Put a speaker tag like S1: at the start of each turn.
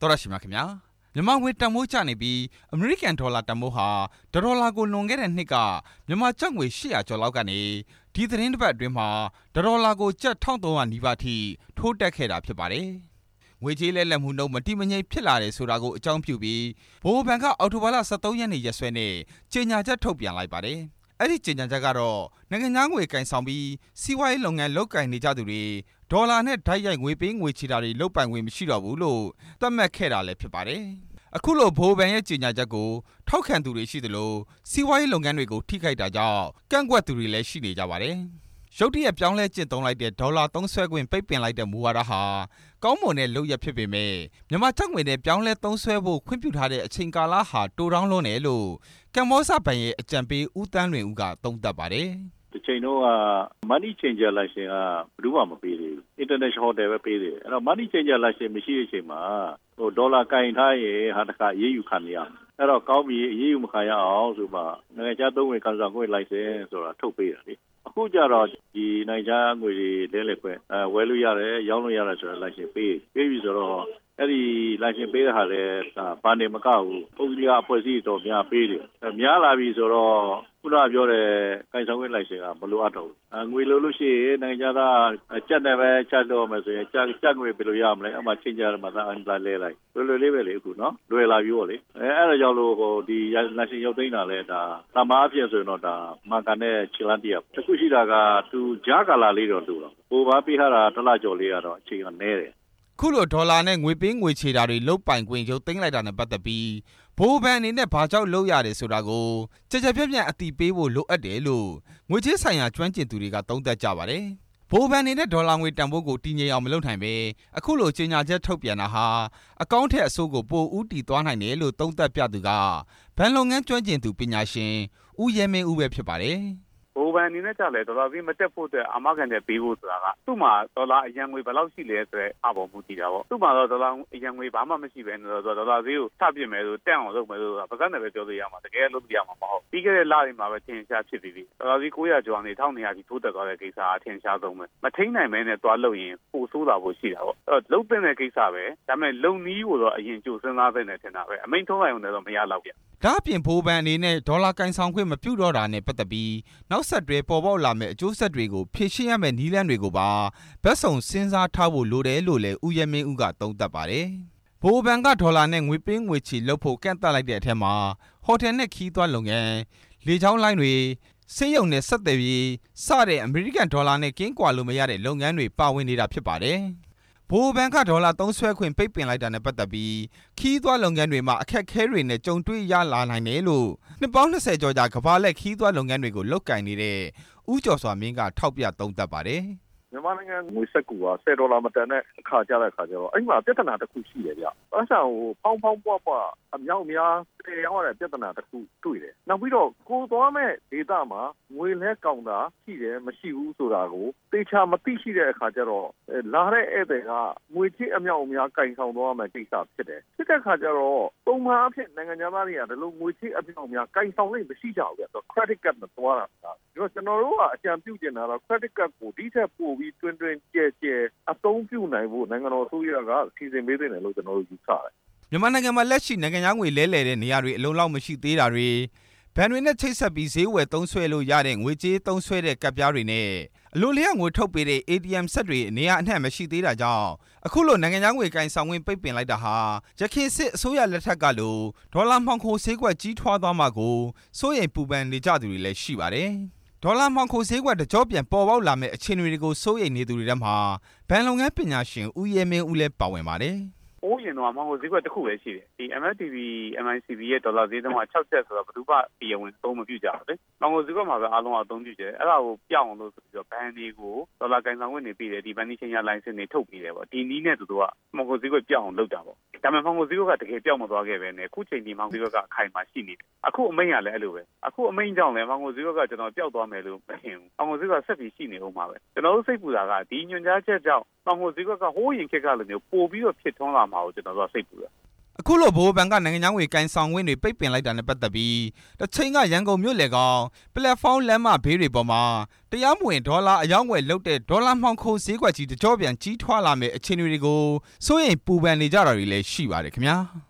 S1: တော်ရရှိမြခင်ဗျာမြန်မာငွေတန်မိုးကျနေပြီးအမေရိကန်ဒေါ်လာတန်မိုးဟာဒေါ်လာကိုလွန်ခဲ့တဲ့နှစ်ကမြန်မာကျပ်ငွေ800ကျော်လောက်ကနေဒီသတင်းတစ်ပတ်အတွင်းမှာဒေါ်လာကိုကျပ်1300နီးပါးထိထိုးတက်ခဲ့တာဖြစ်ပါတယ်ငွေကြေးလဲလှယ်မှုနှုန်းမတိမငြိမ်ဖြစ်လာတယ်ဆိုတာကိုအကြောင်းပြုပြီးဗဟိုဘဏ်ကအောက်တိုဘာလ23ရက်နေ့ရက်စွဲနဲ့ကြေညာချက်ထုတ်ပြန်လိုက်ပါတယ်အဲ့ဒီကြေညာချက်ကတော့နိုင်ငံသားငွေကင်ဆောင်ပြီးစီးပွားရေးလုပ်ငန်းလုပ်ကိုင်နေကြသူတွေဒေါ်လာနဲ့ဓာတ်ရိုက်ငွေပေးငွေချေတာတွေလုပ်ပိုင်ခွင့်မရှိတော့ဘူးလို့သတ်မှတ်ခဲ့တာလည်းဖြစ်ပါတယ်အခုလိုဗဟိုဘဏ်ရဲ့ကြေညာချက်ကိုထောက်ခံသူတွေရှိသလိုစီးပွားရေးလုပ်ငန်းတွေကိုထိခိုက်တာကြောင့်ကန့်ကွက်သူတွေလည်းရှိနေကြပါတယ်ရုတ်တရက်ပြောင်းလဲကျင့်သုံးလိုက်တဲ့ဒေါ်လာသုံးစွဲခွင့်ပိတ်ပင်လိုက်တဲ့မူဝါဒဟာကောင်းမွန်တဲ့လုပ်ရဖြစ်ပေမဲ့မြန်မာကျပ်ငွေနဲ့ပြောင်းလဲသုံးစွဲဖို့ခွင့်ပြုထားတဲ့အချိန်ကာလဟာတိုတောင်းလွန်းတယ်လို့ကမ္ဘောဇဘဏ်ရဲ့အကြံပေးဦးတန်းလွင်ဦးကသုံးသပ်ပါတယ်
S2: ဒီချိန်တော့ money changer license ကဘယ်သူမှမပေးသေးဘူး international hotel ပဲပေးတယ်အဲ့တော့ money changer license မရှိတဲ့အချိန်မှာဒေါ်လာကင်ထားရင်ဟာတခါအေးအေးယူခံရအောင်အဲ့တော့ကောင်းပြီအေးအေးယူမခံရအောင်ဆိုမှနိုင်ငံခြားသုံးငွေကန်ဆောင်ငွေ license ဆိုတာထုတ်ပေးတာလေအခုကြတော့ဒီနိုင်ငံခြားငွေတွေလဲလှယ်ခွင့်ဝယ်လို့ရတယ်ရောင်းလို့ရတယ်ဆိုတော့ license ပေးပြီဆိုတော့အဲ့ဒီ license ပေးတဲ့ဟာလဲဘာနေမကဘူးပုံစံအဖွဲ့အစည်းတော်များပေးတယ်များလာပြီဆိုတော့ခုနပြောတဲ့ကိုင်ဆောင်ခွင့် license ကမလိုအပ်တော့ဘူးငွေလိုလို့ရှိရင်နိုင်ငံခြားသားကြက်နဲ့ပဲချက်တော့မယ်ဆိုရင်ကြက်ငွေဘယ်လိုရမလဲအမှချင်းကြရမှာသာအန်တာလဲလိုက်လွယ်လေးပဲလေအခုနော်လွယ်လာပြီပေါ့လေအဲ့ဒါကြောင့်လို့ဒီ license ရုပ်သိမ်းတာလဲဒါသမားအဖြစ်ဆိုရင်တော့ဒါမာကန်တဲ့ခြေလမ်းတရားတခုရှိတာကသူကြားကာလာလေးတော့တူတော့ဟိုဘာပေးထားတာတစ်လကျော်လေးကတော့အချိန်ကနည်းတယ်
S1: ခုလိုဒေါ်လာနဲ့ငွေပေးငွေချေတာတွေလုတ်ပိုင်ခွင့်ရုပ်သိမ်းလိုက်တာနဲ့ပတ်သက်ပြီးဗဟိုဘဏ်အနေနဲ့ဘာကြောင့်လုပ်ရတယ်ဆိုတာကိုကြကြပြတ်ပြတ်အသိပေးဖို့လိုအပ်တယ်လို့ငွေကြေးဆိုင်ရာကျွမ်းကျင်သူတွေကသုံးသပ်ကြပါတယ်ဗဟိုဘဏ်အနေနဲ့ဒေါ်လာငွေတန်ဖိုးကိုတည်ငြိမ်အောင်မလုပ်နိုင်ပဲအခုလိုကြေညာချက်ထုတ်ပြန်တာဟာအကောင့်ထက်အဆိုးကိုပိုဦးတည်သွားနိုင်တယ်လို့သုံးသပ်ပြသူကဘဏ်လုပ်ငန်းကျွမ်းကျင်သူပညာရှင်ဦးရဲမင်းဦးပဲဖြစ်ပါတယ်
S3: ဗဟိုဘဏ်အနေနဲ့ကြလဲဒေါ်လာဈေးမတက်ဖို့အတွက်အာမခံတဲ့ပေးဖို့ဆိုတာကသူ့မှာဒေါ်လာအရန်ငွေဘယ်လောက်ရှိလဲဆိုတဲ့အပေါ်မူတည်တာပေါ့သူ့မှာတော့ဒေါ်လာအရန်ငွေဘာမှမရှိပဲနဲ့ဒေါ်လာဈေးကိုချပြစ်မယ်ဆိုတက်အောင်လုပ်မယ်ဆိုတာပကန်းနဲ့ပဲပြောလို့ရမှာတကယ်လုပ်လို့ရမှာမဟုတ်ပြီးခဲ့တဲ့လတွေမှာပဲထင်ရှားဖြစ်ပြီးပြီဒေါ်လာဈေး900ကျော်နေ1200ကြီးထိုးတက်သွားတဲ့ကိစ္စအထင်ရှားဆုံးပဲမထိန်းနိုင်မဲနဲ့သွားလို့ရင်ပိုဆိုးတာဖို့ရှိတာပေါ့အဲ့တော့လုံးတဲ့ကိစ္စပဲဒါပေမဲ့လုံနီးကိုတော့အရင်ကြိုစဉ်းစားတဲ့နဲ့ထင်တာပဲအမိန့်ထုံးလိုက်အောင်လည်းမရတော့ဗျ
S1: ဒါအပြင်ဗဟိုဘဏ်အနေနဲ့ဒေါ်လာကင်ဆောင်ခွင့်မပြုတော့တာနဲ့ပတ်သက်ပြီးနောက်ဆက်တွဲပေါ်ပေါက်လာမယ့်အကျိုးဆက်တွေကိုဖြေရှင်းရမယ့်နည်းလမ်းတွေကိုပါဘက်စုံစဉ်းစားထားဖို့လိုတယ်လို့လည်းဦးရဲမင်းဦးကသုံးသပ်ပါတယ်ဗဟိုဘဏ်ကဒေါ်လာနဲ့ငွေပေးငွေချေလုပ်ဖို့ကန့်သတ်လိုက်တဲ့အထက်မှာဟိုတယ်နဲ့ခီးသွွားလုပ်ငန်းလေကြောင်းလိုင်းတွေဆေးရုံနဲ့ဆက်သွယ်ရေးစတဲ့အမေရိကန်ဒေါ်လာနဲ့ကင်းကွာလို့မရတဲ့လုပ်ငန်းတွေပါဝင်နေတာဖြစ်ပါတယ်ဗဟိုဘဏ်ကဒေါ်လာသုံးစွဲခွင့်ပိတ်ပင်လိုက်တာနဲ့ပတ်သက်ပြီးခီးသွွားလုပ်ငန်းတွေမှာအခက်အခဲတွေနဲ့ကြုံတွေ့ရလာနိုင်တယ်လို့နှစ်ပေါင်း20ကျော်ကြာကမ္ဘာလက်ခီးသွွားလုပ်ငန်းတွေကိုလုပ်ကိုင်နေတဲ့ဦးကျော်စွာမင်းကထောက်ပြသုံးသပ်ပါတယ်
S2: မြန်မာနိုင်ငံငွေစက္ကူက$10မတန်တဲ့အခါကြတဲ့အခါကျတော့အဲ့မှာပြဿနာတစ်ခုရှိတယ်ဗျ။အဲ့ဆောင်ဟိုဖောင်းပွားပွားအမြောက်များတရားရတဲ့ပြဿနာတစ်ခုတွေ့တယ်။နောက်ပြီးတော့ကိုသွားမဲ့ဒေတာမှာငွေလဲကောင်းတာရှိတယ်မရှိဘူးဆိုတာကိုတေချာမသိရှိတဲ့အခါကျတော့လာတဲ့ဧည့်သည်ကငွေချစ်အမြောက်များကင်ဆောင်သွားမဲ့ကိစ္စဖြစ်တယ်။ဖြစ်တဲ့အခါကျတော့ပုံမှန်အဖြစ်နိုင်ငံသားတွေကဒီလိုငွေချစ်အမြောက်များကင်ဆောင်လို့မရှိကြဘူးဗျ။ credit card နဲ့သွားတာ။ကျွန်တော်တို့ကအကြံပြုချင်တာတော့ credit card ကိုဒီထက်ပိုပြီးတွင်ကျဲအသုံးပြုနိုင်ဖို့နိုင်ငံတော်အစိုးရကစီစဉ်ပေးတယ်လို့ကျွန်တော်တို့ယူဆတယ်
S1: မြန်မာနိုင်ငံမှာလက်ရှိနိုင်ငံသားငွေလဲလှယ်တဲ့နေရာတွေအလုံးလောက်မရှိသေးတာတွေဘဏ်တွေနဲ့ချိတ်ဆက်ပြီးဈေးဝယ်သုံးစွဲလို့ရတဲ့ငွေကြေးသုံးစွဲတဲ့ကတ်ပြားတွေနဲ့အလိုလျောက်ငွေထုတ်ပေးတဲ့ ATM ဆက်တွေနေရာအနှံ့မရှိသေးတာကြောင့်အခုလိုနိုင်ငံသားငွေကင်ဆောင်ဝင်ပိတ်ပင်လိုက်တာဟာရခိုင်စစ်အစိုးရလက်ထက်ကလိုဒေါ်လာမှောင်ခိုဈေးကွက်ကြီးထွားသွားမှာကိုစိုးရိမ်ပူပန်နေကြသူတွေလည်းရှိပါတယ်ဒေါ်လာမှောင်ခိုဈေးကွက်တကြောပြန်ပေါ်ပေါက်လာမယ့်အခြေအနေတွေကိုစိုးရိမ်နေသူတွေထဲမှာဘဏ်လုပ်ငန်းပညာရှင်ဦးရဲမင်းဦးလည်းပါဝင်ပါတယ်
S3: ။အိုးရင်တော့မှောင်ခိုဈေးကွက်တစ်ခုပဲရှိတယ်။ဒီ MFTB MICB ရဲ့ဒေါ်လာဈေးနှုန်းက6ကျပ်ဆိုတော့ဘယ်သူမှတရားဝင်သုံးမပြုကြဘူးလေ။မှောင်ခိုဈေးကွက်မှာပဲအားလုံးအသုံးပြုကြတယ်။အဲ့ဒါကိုပြောင်းအောင်လို့ဆိုပြီးတော့ဘဏ်တွေကိုဒေါ်လာကင်ဆောင်ခွင့်နေပြီးတယ်ဒီဘဏ်ဒီချင်းရလိုင်စင်တွေထုတ်ပြီးတယ်ပေါ့။ဒီနည်းနဲ့သူတို့ကမှောင်ခိုဈေးကွက်ပြောင်းအောင်လုပ်တာပေါ့။ဒါပေမဲ့မှောင်ခိုဈေးကွက်ကတကယ်ပြောင်းမသွားခဲ့ပဲနဲ့အခုချိန်ဒီမှောင်ခိုဈေးကွက်ကအခိုင်အမာရှိနေတယ်။အခုအမိန့်ကလည်းအဲ့လိုပဲ။အခုအမိန့်ကြောင့်လည်းမှောင်ခိုဈေးကွက်ကကျွန်တော်ပျောက်သွားမယ်လို့မထင်ဘူး။မှောင်ခိုဈေးကွက်ဆက်ပြီးရှိနေဦးမှာပဲ။ကျွန်တော်တို့စိတ်ပူတာကဒီညွှန်ကြားချက်ကြောင့်မှောင်ခိုဈေးကွက်ကဟိုးရင်ခက်ကလိုမျိုးပို့ပြီးတော့ဖြစ်ထွန်းလာမှာကိုကျွန်တော်တို့စိတ်ပူတာ
S1: အခုလိုဘိုးဘန်ကနိုင်ငံခြားငွေကိုင်ဆောင်ခွင့်တွေပိတ်ပင်လိုက်တာနဲ့ပတ်သက်ပြီးတစ်ချိန်ကရန်ကုန်မြို့လေကောင်ပလက်ဖောင်းလမ်းမဘေးတွေပေါ်မှာတရားမဝင်ဒေါ်လာအယောင်းဝယ်လုပ်တဲ့ဒေါ်လာမှောင်ခိုဈေးကွက်ကြီးတကြောပြန်ကြီးထွားလာမယ့်အခြေအနေတွေကိုစိုးရိမ်ပူပန်နေကြတာတွေလည်းရှိပါတယ်ခင်ဗျာ